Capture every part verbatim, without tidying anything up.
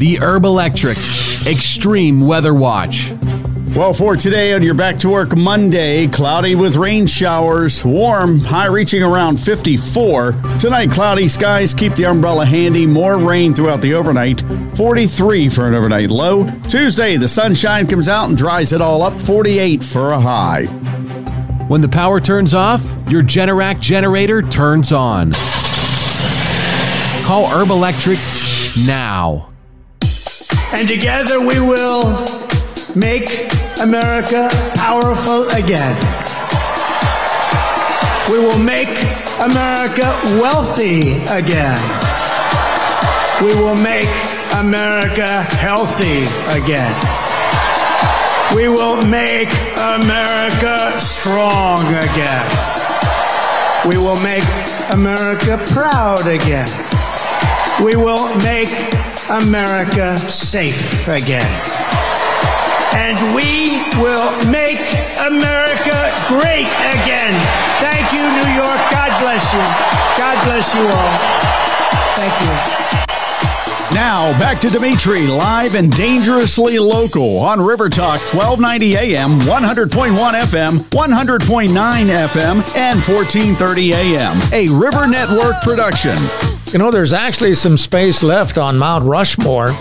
the Herb Electric Extreme Weather Watch. Well, for today on your Back to Work Monday, cloudy with rain showers, warm, high reaching around fifty-four. Tonight, cloudy skies, keep the umbrella handy, more rain throughout the overnight, forty-three for an overnight low. Tuesday, the sunshine comes out and dries it all up, forty-eight for a high. When the power turns off, your Generac generator turns on. Call Herb Electric now. And together we will make America powerful again. We will make America wealthy again. We will make America healthy again. We will make America strong again. We will make America proud again. We will make America safe again. And we will make America great again. Thank you, New York. God bless you. God bless you all. Thank you. Now, back to Dimitri, live and dangerously local on River Talk, twelve ninety A M, one hundred point one F M, one hundred point nine F M, and fourteen thirty A M. A River Network production. You know, there's actually some space left on Mount Rushmore.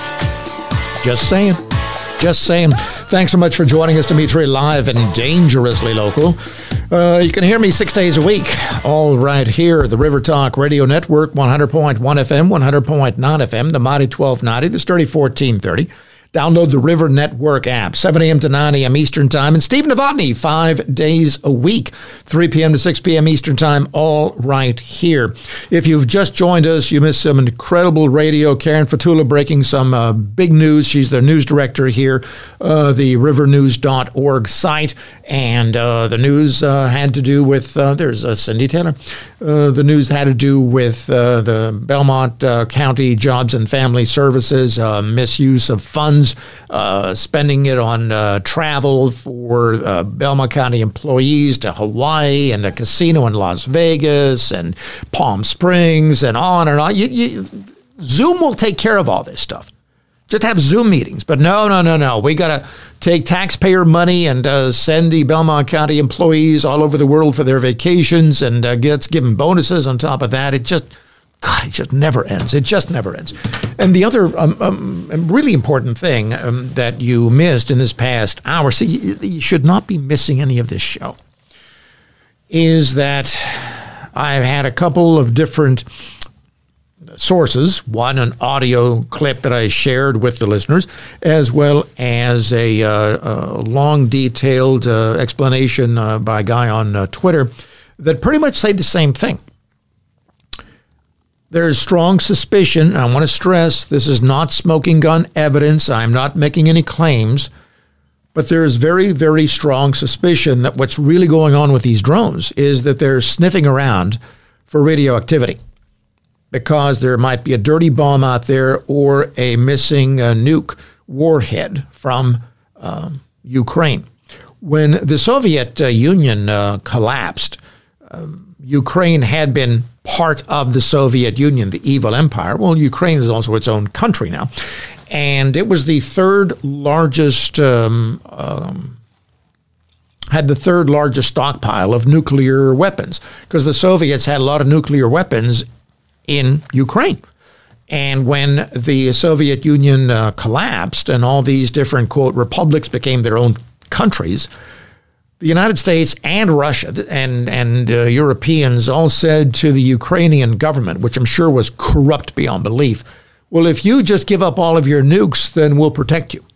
Just saying. Just saying. Thanks so much for joining us, Dimitri, live and dangerously local. Uh, you can hear me six days a week, all right here, the River Talk Radio Network, one hundred point one F M, one hundred point nine F M, the Mighty twelve ninety, the Sturdy fourteen thirty. Download the River Network app, seven A M to nine A M Eastern Time. And Steve Novotny, five days a week, three P.M. to six P.M. Eastern Time, all right here. If you've just joined us, you missed some incredible radio. Karen Fatula breaking some uh, big news. She's the news director here, uh, the river news dot org site. And uh, the news uh, had to do with, uh, there's uh, Cindy Taylor. Uh, the news had to do with uh, the Belmont uh, County Jobs and Family Services, uh, misuse of funds, uh, spending it on uh, travel for uh, Belmont County employees to Hawaii and a casino in Las Vegas and Palm Springs and on and on. You, you, Zoom will take care of all this stuff. Just have Zoom meetings. But no, no, no, no. We got to take taxpayer money and uh, send the Belmont County employees all over the world for their vacations and uh, gets given bonuses on top of that. It just, God, it just never ends. It just never ends. And the other um, um, really important thing um, that you missed in this past hour, see, you, you should not be missing any of this show, is that I've had a couple of different sources, one an audio clip that I shared with the listeners, as well as a, uh, a long, detailed uh, explanation uh, by a guy on uh, Twitter that pretty much say the same thing. There is strong suspicion, I want to stress, this is not smoking gun evidence, I'm not making any claims, but there is very, very strong suspicion that what's really going on with these drones is that they're sniffing around for radioactivity, because there might be a dirty bomb out there or a missing uh, nuke warhead from uh, Ukraine. When the Soviet uh, Union uh, collapsed, uh, Ukraine had been part of the Soviet Union, the evil empire. Well, Ukraine is also its own country now. And it was the third largest, um, um, had the third largest stockpile of nuclear weapons, because the Soviets had a lot of nuclear weapons in Ukraine. And when the Soviet Union uh, collapsed and all these different, quote, republics became their own countries, the United States and Russia and, and uh, Europeans all said to the Ukrainian government, which I'm sure was corrupt beyond belief, well, if you just give up all of your nukes, then we'll protect you.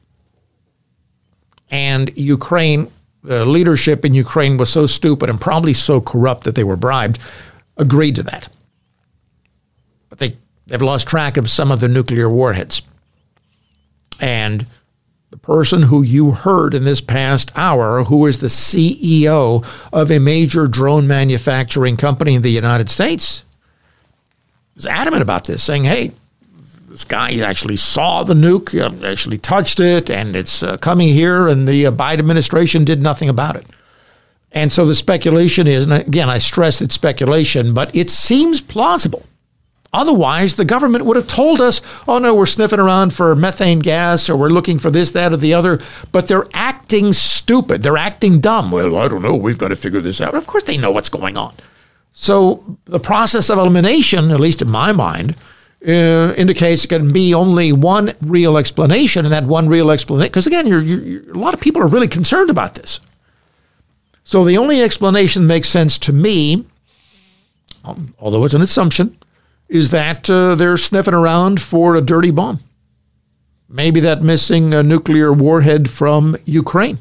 And Ukraine, the leadership in Ukraine was so stupid and probably so corrupt that they were bribed, agreed to that. But they, they've lost track of some of the nuclear warheads. And the person who you heard in this past hour, who is the C E O of a major drone manufacturing company in the United States, is adamant about this, saying, hey, this guy actually saw the nuke, actually touched it, and it's uh, coming here, and the uh, Biden administration did nothing about it. And so the speculation is, and again, I stress it's speculation, but it seems plausible Otherwise, the government would have told us, oh, no, we're sniffing around for methane gas or we're looking for this, that, or the other. But they're acting stupid. They're acting dumb. Well, I don't know. We've got to figure this out. Of course, they know what's going on. So the process of elimination, at least in my mind, uh, indicates it can be only one real explanation, and that one real explanation, because again, you're, you're, you're, a lot of people are really concerned about this. So the only explanation makes sense to me, um, although it's an assumption, is that uh, they're sniffing around for a dirty bomb. Maybe that missing uh, nuclear warhead from Ukraine.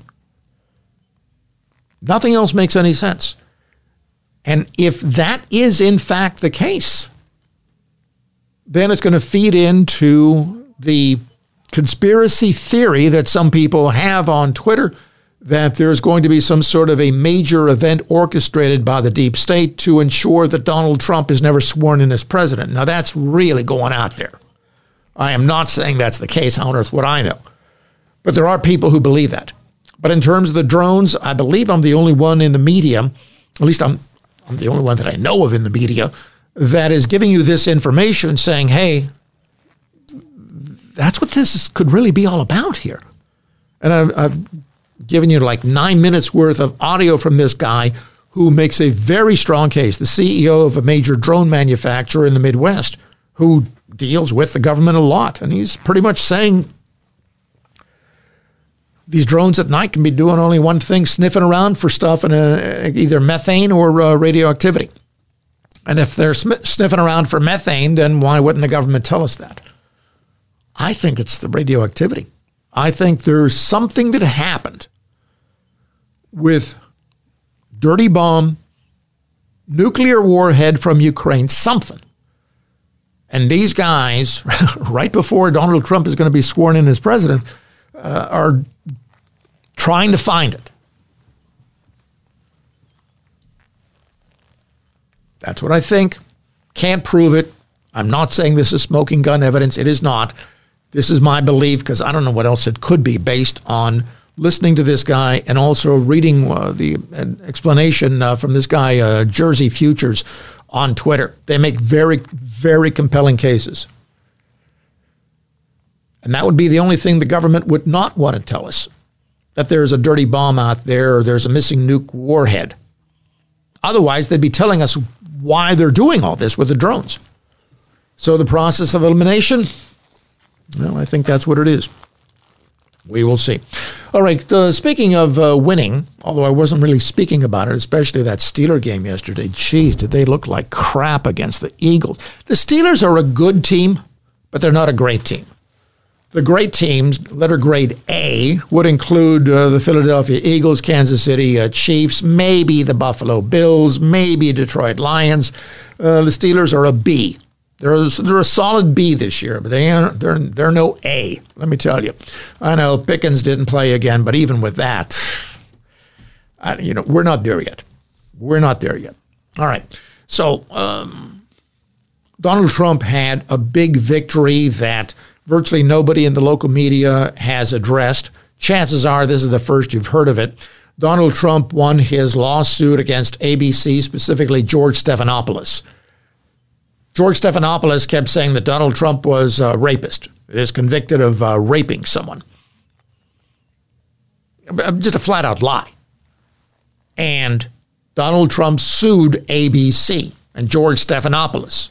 Nothing else makes any sense. And if that is in fact the case, then it's going to feed into the conspiracy theory that some people have on Twitter that there's going to be some sort of a major event orchestrated by the deep state to ensure that Donald Trump is never sworn in as president. Now, that's really going out there. I am not saying that's the case. How on earth would I know? But there are people who believe that. But in terms of the drones, I believe I'm the only one in the media, at least I'm, I'm the only one that I know of in the media, that is giving you this information saying, hey, that's what this could really be all about here. And I've, I've given you like nine minutes worth of audio from this guy who makes a very strong case, the C E O of a major drone manufacturer in the Midwest, who deals with the government a lot. And he's pretty much saying these drones at night can be doing only one thing, sniffing around for stuff in a, either methane or uh, radioactivity. And if they're sm- sniffing around for methane, then why wouldn't the government tell us that? I think it's the radioactivity. I think there's something that happened with dirty bomb, nuclear warhead from Ukraine, something. And these guys, right before Donald Trump is going to be sworn in as president, uh, are trying to find it. That's what I think. Can't prove it. I'm not saying this is smoking gun evidence. It is not. This is my belief because I don't know what else it could be based on listening to this guy and also reading uh, the uh, explanation uh, from this guy, uh, Jersey Futures, on Twitter. They make very, very compelling cases. And that would be the only thing the government would not want to tell us, that there's a dirty bomb out there or there's a missing nuke warhead. Otherwise, they'd be telling us why they're doing all this with the drones. So the process of elimination, well, I think that's what it is. We will see. All right, uh, speaking of uh, winning, although I wasn't really speaking about it, especially that Steeler game yesterday, geez, did they look like crap against the Eagles. The Steelers are a good team, but they're not a great team. The great teams, letter grade A, would include uh, the Philadelphia Eagles, Kansas City uh, Chiefs, maybe the Buffalo Bills, maybe Detroit Lions. Uh, the Steelers are a B. They're a, they're a solid B this year, but they aren't, they're, they're no A, let me tell you. I know Pickens didn't play again, but even with that, I, you know, we're not there yet. We're not there yet. All right. So um, Donald Trump had a big victory that virtually nobody in the local media has addressed. Chances are this is the first you've heard of it. Donald Trump won his lawsuit against A B C, specifically George Stephanopoulos. George Stephanopoulos kept saying that Donald Trump was a rapist, is convicted of uh, raping someone. Just a flat-out lie. And Donald Trump sued A B C and George Stephanopoulos.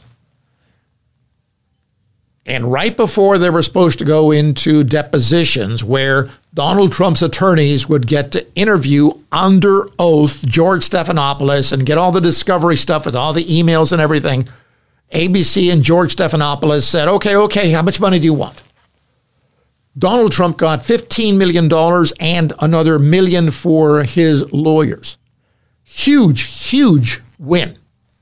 And right before they were supposed to go into depositions where Donald Trump's attorneys would get to interview under oath George Stephanopoulos and get all the discovery stuff with all the emails and everything, A B C and George Stephanopoulos said, okay, okay, how much money do you want? Donald Trump got fifteen million dollars and another million for his lawyers. Huge, huge win.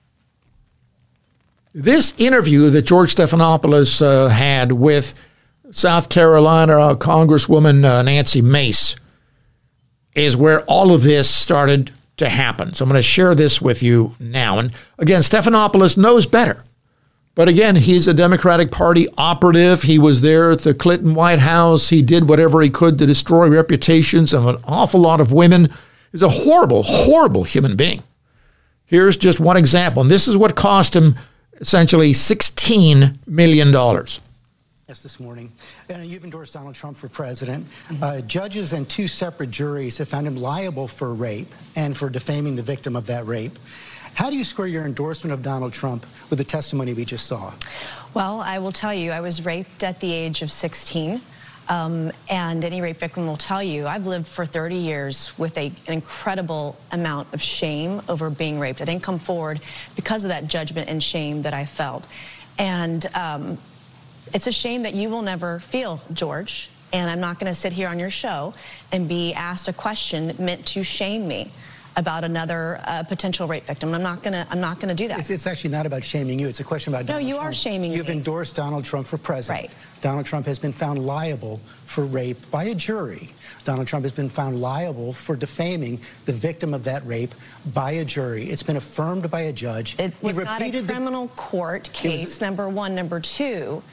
This interview that George Stephanopoulos uh, had with South Carolina uh, Congresswoman uh, Nancy Mace is where all of this started to happen. So I'm going to share this with you now. And again, Stephanopoulos knows better. But again, he's a Democratic Party operative. He was there at the Clinton White House. He did whatever he could to destroy reputations of an awful lot of women. He's a horrible, horrible human being. Here's just one example. And this is what cost him essentially sixteen million dollars. This morning, and you've endorsed Donald Trump for president. Uh, judges and two separate juries have found him liable for rape and for defaming the victim of that rape. How do you square your endorsement of Donald Trump with the testimony we just saw? Well, I will tell you, I was raped at the age of sixteen. Um, and any rape victim will tell you, I've lived for thirty years with a, an incredible amount of shame over being raped. I didn't come forward because of that judgment and shame that I felt. And um, it's a shame that you will never feel, George. And I'm not going to sit here on your show and be asked a question meant to shame me about another uh, potential rape victim. I'm not gonna. I'm not gonna do that. It's, it's actually not about shaming you. It's a question about Donald No, you Trump. are shaming You've me. endorsed Donald Trump for president. Right. Donald Trump has been found liable for rape by a jury. Donald Trump has been found liable for defaming the victim of that rape by a jury. It's been affirmed by a judge. It was He not a repeated the- criminal court case. was- Number one. Number two,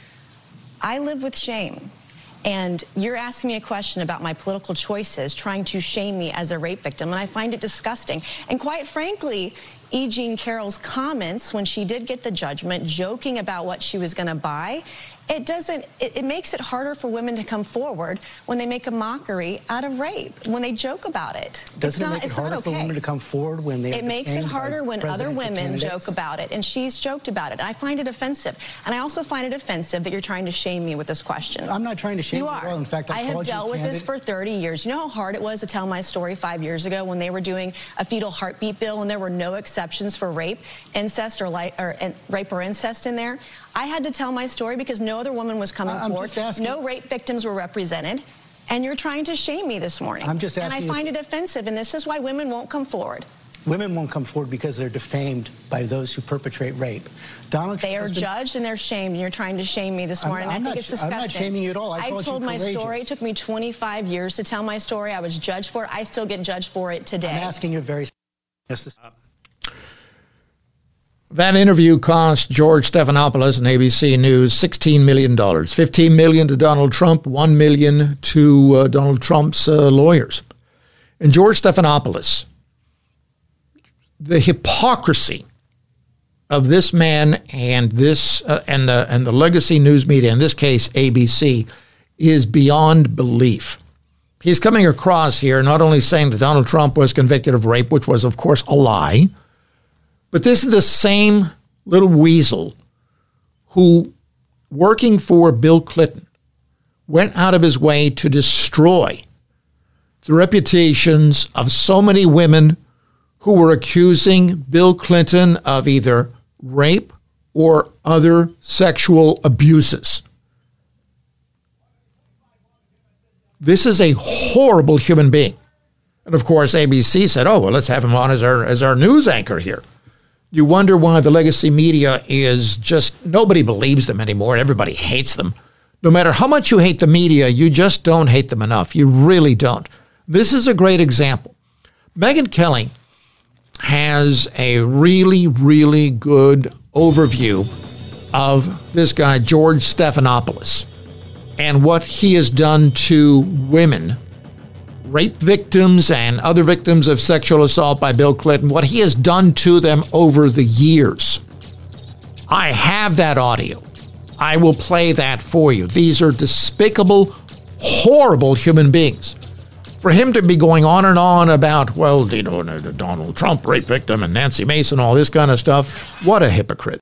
I live with shame. And you're asking me a question about my political choices, trying to shame me as a rape victim, and I find it disgusting. And quite frankly, E. Jean Carroll's comments when she did get the judgment, joking about what she was going to buy, it doesn't, it, it makes it harder for women to come forward when they make a mockery out of rape, when they joke about it. Doesn't it's it not, make it it's harder not for okay. women to come forward when they? It makes it harder when other women candidates? joke about it, and she's joked about it. I find it offensive, and I also find it offensive that you're trying to shame me with this question. I'm not trying to shame you. you Are. at all. In fact, I I have called you dealt with this candidate. for thirty years. You know how hard it was to tell my story five years ago when they were doing a fetal heartbeat bill and there were no exceptions for rape, incest, or, li- or and rape or incest in there? I had to tell my story because no other woman was coming I'm forward. just asking- No rape victims were represented. And you're trying to shame me this morning. I'm just asking And you- I find it offensive, and this is why women won't come forward. Women won't come forward because they're defamed by those who perpetrate rape. Donald Trump They are has been- judged and they're shamed, and you're trying to shame me this I'm- morning. I'm I think not it's sh- I'm disgusting. not shaming you at all. I I've called you told my story. courageous. It took me twenty-five years to tell my story. I was judged for it. I still get judged for it today. I'm asking you a very. That interview cost George Stephanopoulos and A B C News sixteen million dollars. fifteen million dollars to Donald Trump, one million dollars to uh, Donald Trump's uh, lawyers. And George Stephanopoulos, the hypocrisy of this man and this uh, and the and the legacy news media, in this case A B C, is beyond belief. He's coming across here not only saying that Donald Trump was convicted of rape, which was, of course, a lie, but this is the same little weasel who, working for Bill Clinton, went out of his way to destroy the reputations of so many women who were accusing Bill Clinton of either rape or other sexual abuses. This is a horrible human being. And of course, A B C said, oh, well, let's have him on as our, as our news anchor here. You wonder why the legacy media is just, nobody believes them anymore. Everybody hates them. No matter how much you hate the media, you just don't hate them enough. You really don't. This is a great example. Megyn Kelly has a really, really good overview of this guy, George Stephanopoulos, and what he has done to women, rape victims and other victims of sexual assault by Bill Clinton, what he has done to them over the years. I have that audio. I will play that for you. These are despicable, horrible human beings. For him to be going on and on about, well, you know, Donald Trump, rape victim, and Nancy Mason, all this kind of stuff, what a hypocrite.